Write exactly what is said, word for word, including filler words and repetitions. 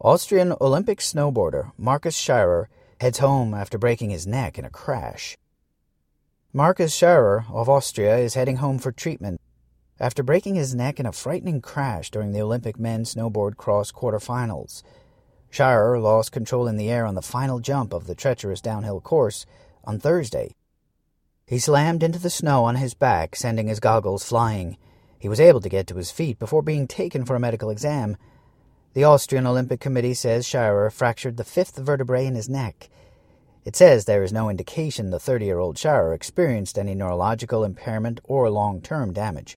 Austrian Olympic snowboarder Markus Scheirer heads home after breaking his neck in a crash. Markus Scheirer of Austria is heading home for treatment after breaking his neck in a frightening crash during the Olympic men's snowboard cross quarterfinals. Scheirer lost control in the air on the final jump of the treacherous downhill course on Thursday. He slammed into the snow on his back, sending his goggles flying. He was able to get to his feet before being taken for a medical exam. The Austrian Olympic Committee says Scheirer fractured the fifth vertebrae in his neck. It says there is no indication the thirty-year-old Scheirer experienced any neurological impairment or long-term damage.